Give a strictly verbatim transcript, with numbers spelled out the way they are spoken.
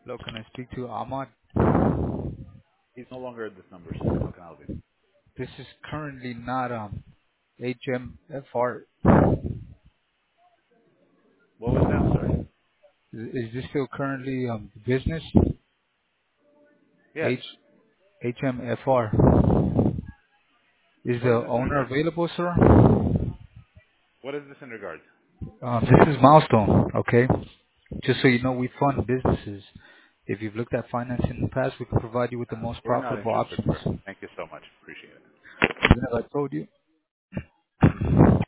Hello, can I speak to Ahmad? He's no longer at this number, sir. How can I help you? This is currently not um H M F R. What was that? I'm sorry. Is, is this still currently um business? Yes. H HMFR. Is What is the this in owner regards? available, sir? What is this in regards? Um, this is Milestone, okay? Just so you know, we fund businesses. If you've looked at finance in the past, we can provide you with the Uh, most we're not profitable interested, options. sir. Thank you so much. Appreciate it. As I told you.